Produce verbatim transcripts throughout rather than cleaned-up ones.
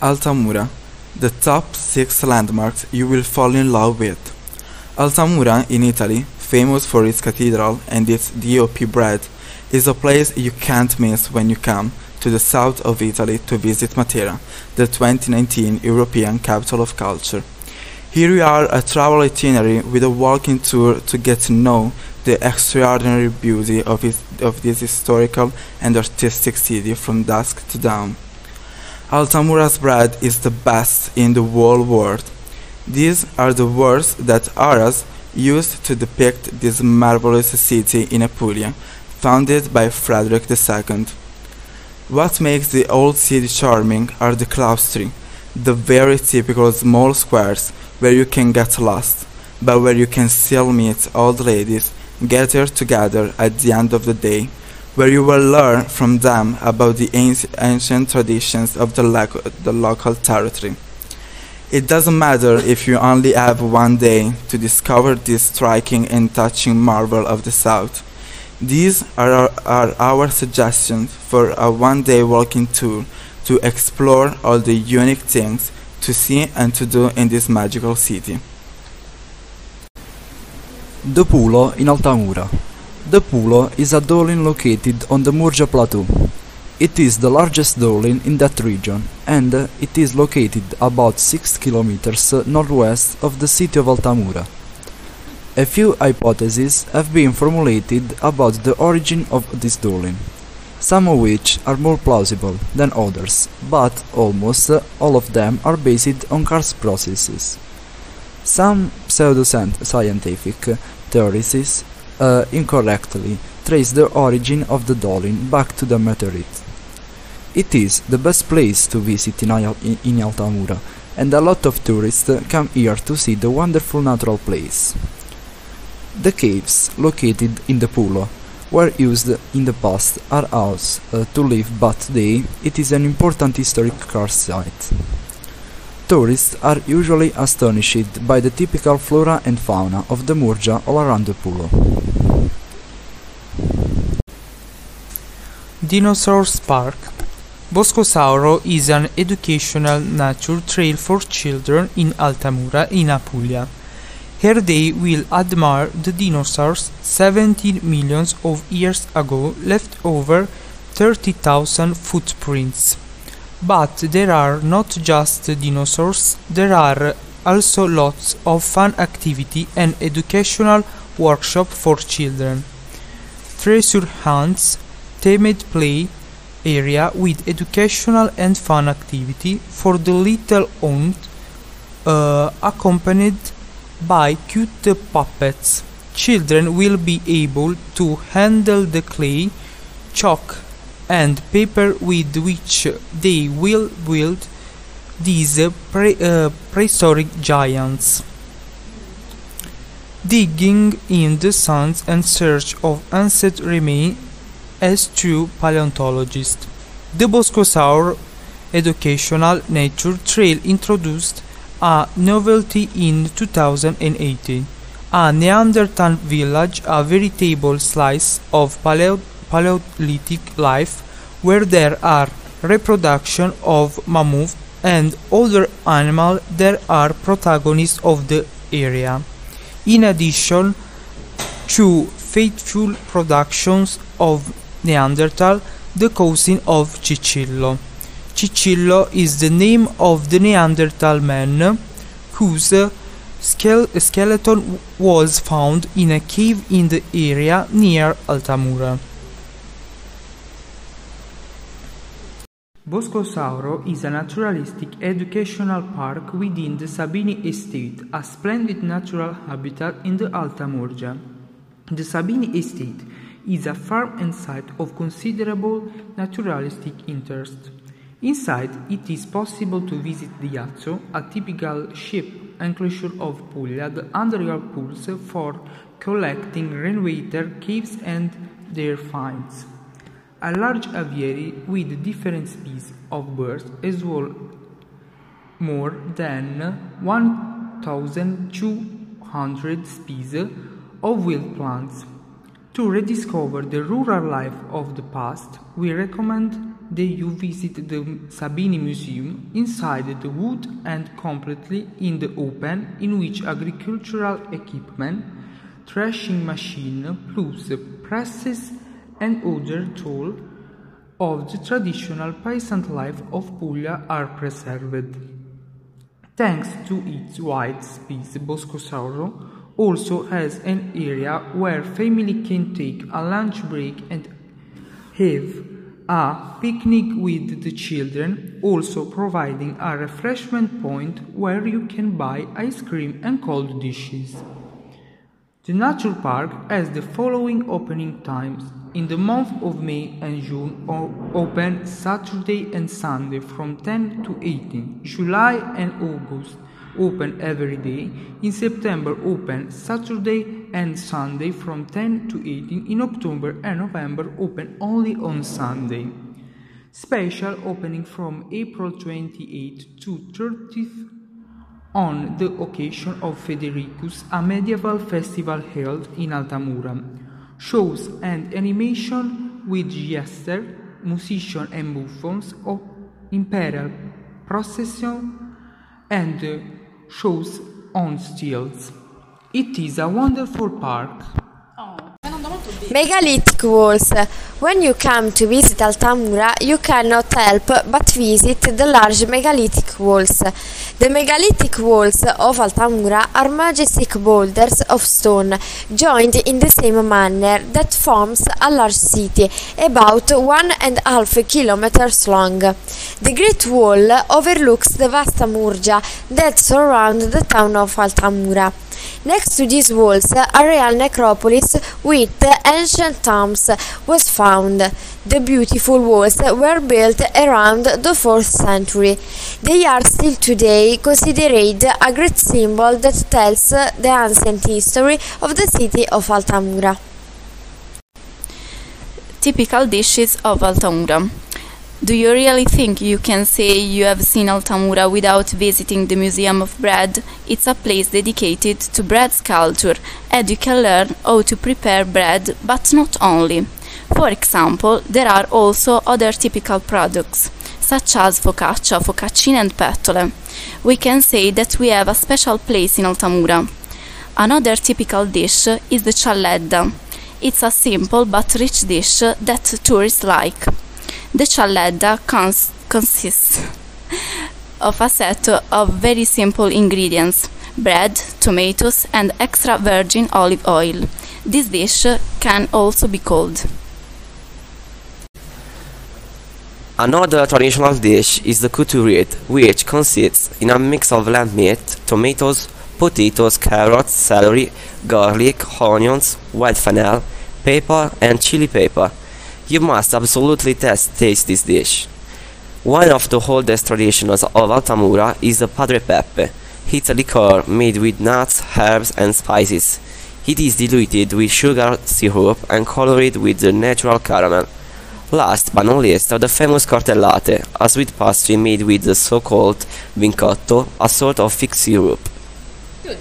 Altamura, the top six landmarks you will fall in love with. Altamura in Italy, famous for its cathedral and its D O P bread, is a place you can't miss when you come to the south of Italy to visit Matera, the twenty nineteen European Capital of Culture. Here we are a travel itinerary with a walking tour to get to know the extraordinary beauty of, it, of this historical and artistic city from dusk to dawn. Altamura's bread is the best in the whole world. These are the words that Aras used to depict this marvelous city in Apulia, founded by Frederick the Second. What makes the old city charming are the claustri, the very typical small squares where you can get lost, but where you can still meet old ladies gathered together at the end of the day, where you will learn from them about the ancient traditions of the, lo the local territory. It doesn't matter if you only have one day to discover this striking and touching marvel of the South. These are our, are our suggestions for a one-day walking tour to explore all the unique things to see and to do in this magical city. The Pulo in Altamura. The Pulo is a dolin located on the Murgia Plateau. It is the largest dolin in that region, and it is located about six kilometers northwest of the city of Altamura. A few hypotheses have been formulated about the origin of this dolin, some of which are more plausible than others, but almost all of them are based on karst processes. Some pseudo-scientific theories uh, incorrectly trace the origin of the dolin back to the meteorite. It is the best place to visit in, Al in Altamura, and a lot of tourists come here to see the wonderful natural place. The caves located in the Pulo were used in the past as house uh, to live, but today it is an important historic karst site. Tourists are usually astonished by the typical flora and fauna of the Murgia all around the Pulo. Dinosaurs Park. Boscosauro is an educational nature trail for children in Altamura in Apulia. Here they will admire the dinosaurs seventeen millions of years ago left over thirty thousand footprints. But there are not just dinosaurs, there are also lots of fun activity and educational workshop for children. Treasure hunts, themed play area with educational and fun activity for the little owned, uh, accompanied by cute puppets. Children will be able to handle the clay, chalk and paper with which they will build these uh, pre uh, prehistoric giants. Digging in the sands and search of ancient remains as true paleontologists. The Boscosaur Educational Nature Trail introduced a novelty in two thousand eighteen, a Neanderthal village, a veritable slice of paleo Paleolithic life where there are reproduction of mammoth and other animals that are protagonists of the area. In addition to faithful productions of Neanderthal, the cousin of Cicillo. Cicillo is the name of the Neanderthal man whose skeleton was found in a cave in the area near Altamura. Boscosauro is a naturalistic educational park within the Sabini Estate, a splendid natural habitat in the Alta Murgia. The Sabini Estate is a farm and site of considerable naturalistic interest. Inside, it is possible to visit the Iazzo, a typical sheep enclosure of Puglia, the underground pools for collecting rainwater, caves and their finds. A large aviary with different species of birds as well more than one thousand two hundred species of wild plants. To rediscover the rural life of the past, we recommend day you visit the Sabini Museum inside the wood and completely in the open, in which agricultural equipment, threshing machine, plus presses and other tools of the traditional peasant life of Puglia are preserved. Thanks to its wide space, Bosco Sauro also has an area where family can take a lunch break and have a picnic with the children, also providing a refreshment point where you can buy ice cream and cold dishes. The Nature Park has the following opening times. In the month of May and June are open Saturday and Sunday from ten to eighteen. July and August open every day. In September open Saturday and Sunday from ten to eighteen. In October and November open only on Sunday. Special opening from April twenty-eighth to thirtieth on the occasion of Federicus, a medieval festival held in Altamura. Shows and animation with jester, musicians and buffons, of imperial procession and uh, shows on stilts. It is a wonderful park. Megalithic walls. When you come to visit Altamura, you cannot help but visit the large megalithic walls. The megalithic walls of Altamura are majestic boulders of stone, joined in the same manner that forms a large city, about one and a half kilometers long. The Great Wall overlooks the vast Murgia that surrounds the town of Altamura. Next to these walls, a real necropolis with ancient tombs was found. The beautiful walls were built around the fourth century. They are still today considered a great symbol that tells the ancient history of the city of Altamura. Typical dishes of Altamura. Do you really think you can say you have seen Altamura without visiting the Museum of Bread? It's a place dedicated to bread culture, and you can learn how to prepare bread, but not only. For example, there are also other typical products, such as focaccia, focaccine and pettole. We can say that we have a special place in Altamura. Another typical dish is the cialledda. It's a simple but rich dish that tourists like. The cialledda cons consists of a set of very simple ingredients: bread, tomatoes, and extra virgin olive oil. This dish can also be called. Another traditional dish is the couturiette, which consists in a mix of lamb meat, tomatoes, potatoes, carrots, celery, garlic, onions, white fennel, pepper, and chili pepper. You must absolutely test taste this dish. One of the oldest traditions of Altamura is the Padre Peppe. It's a liqueur made with nuts, herbs and spices. It is diluted with sugar syrup and colored with the natural caramel. Last but not least are the famous cortellate, a sweet pastry made with the so-called vincotto, a sort of fig syrup. Good.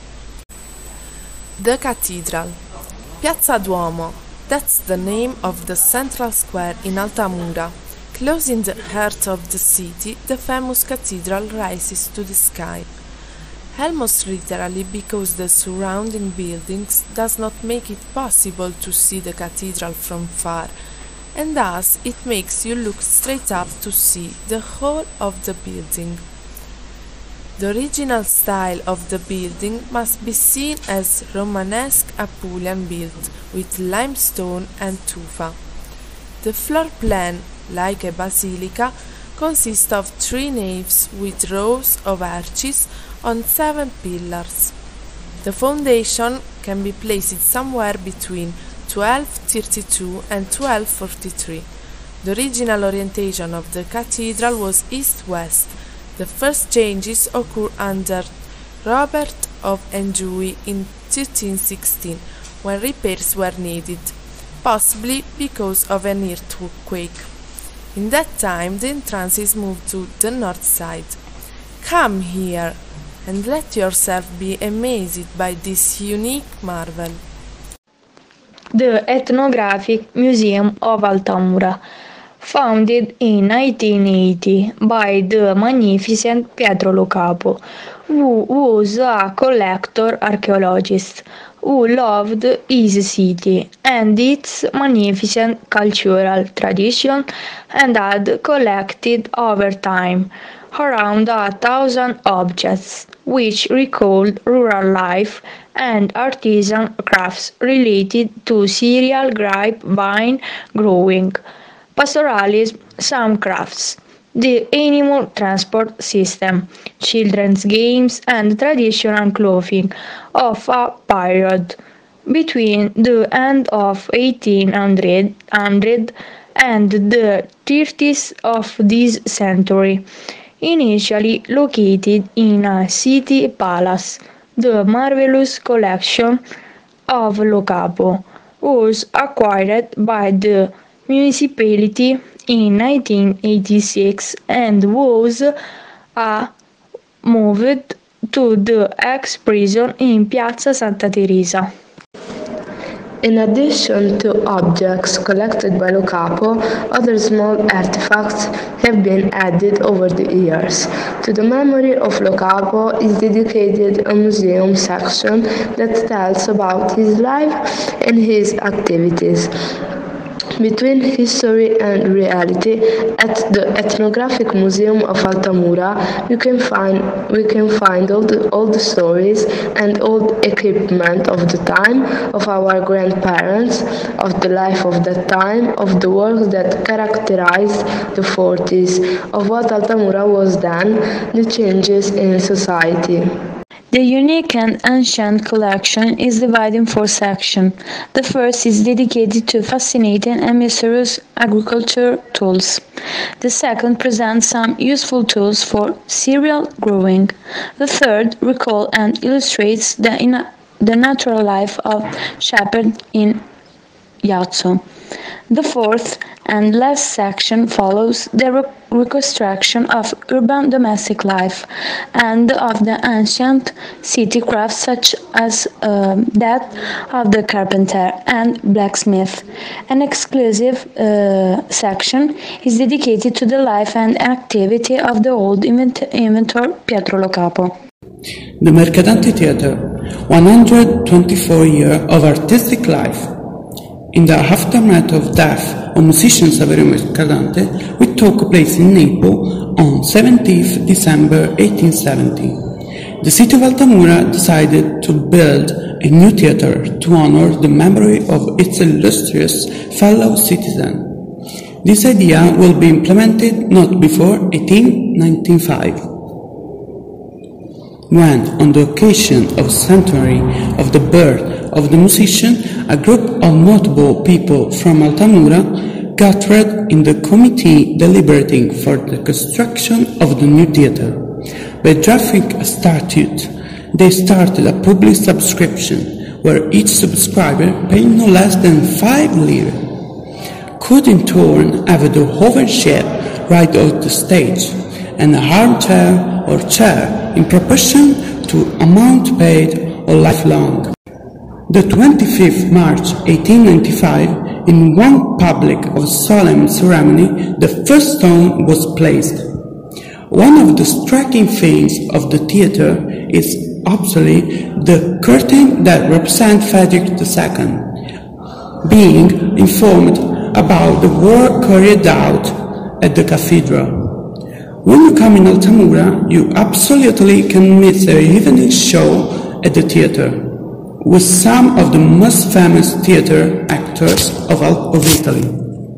The Cathedral. Piazza Duomo. That's the name of the central square in Altamura. Close in the heart of the city, the famous cathedral rises to the sky. Almost literally, because the surrounding buildings does not make it possible to see the cathedral from far, and thus it makes you look straight up to see the whole of the building. The original style of the building must be seen as Romanesque Apulian built with limestone and tufa. The floor plan, like a basilica, consists of three naves with rows of arches on seven pillars. The foundation can be placed somewhere between twelve thirty-two and twelve forty-three. The original orientation of the cathedral was east-west. The first changes occurred under Robert of Anjou in thirteen sixteen, when repairs were needed, possibly because of an earthquake. In that time, the entrances moved to the north side. Come here and let yourself be amazed by this unique marvel. The Ethnographic Museum of Altamura. founded in nineteen eighty by the magnificent Pietro Lo Capo, who was a collector archaeologist who loved his city and its magnificent cultural tradition and had collected over time around a thousand objects which recalled rural life and artisan crafts related to cereal, grape, vine growing, pastoralism, some crafts, the animal transport system, children's games, and traditional clothing of a period between the end of eighteen hundred and the thirties of this century. Initially located in a city palace, the marvelous collection of Lo Capo was acquired by the municipality in nineteen eighty-six and was uh, moved to the ex-prison in Piazza Santa Teresa. In addition to objects collected by Lo Capo, other small artifacts have been added over the years. To the memory of Lo Capo is dedicated a museum section that tells about his life and his activities. Between history and reality, at the Ethnographic Museum of Altamura, you can find we can find all the old stories and old equipment of the time, of our grandparents, of the life of that time, of the works that characterized the forties, of what Altamura was then, the changes in society. The unique and ancient collection is divided in four sections. The first is dedicated to fascinating and mysterious agriculture tools. The second presents some useful tools for cereal growing. The third recalls and illustrates the, in the natural life of shepherds in Yazzo. The fourth and last section follows the re reconstruction of urban domestic life and of the ancient city crafts such as uh, that of the carpenter and blacksmith. An exclusive uh, section is dedicated to the life and activity of the old invent inventor Pietro Lo Capo. The Mercadante Theatre, one hundred twenty-four years of artistic life. In the aftermath of death of musician Saverio Mercadante, which took place in Naples on seventeenth of December eighteen seventy. The city of Altamura decided to build a new theatre to honor the memory of its illustrious fellow citizen. This idea will be implemented not before eighteen ninety-five. When, on the occasion of the centenary of the birth of the musician, a group of notable people from Altamura gathered in the committee deliberating for the construction of the new theatre. By drafting a statute, they started a public subscription where each subscriber paid no less than five lire. Could in turn have the overshare right out the stage and a armchair or chair in proportion to amount paid all life long. The twenty-fifth of March eighteen ninety-five, in one public or solemn ceremony, the first stone was placed. One of the striking things of the theatre is obviously the curtain that represents Frederick the Second, being informed about the war carried out at the cathedral. When you come in Altamura, you absolutely can miss a evening show at the theatre, with some of the most famous theatre actors of, of Italy.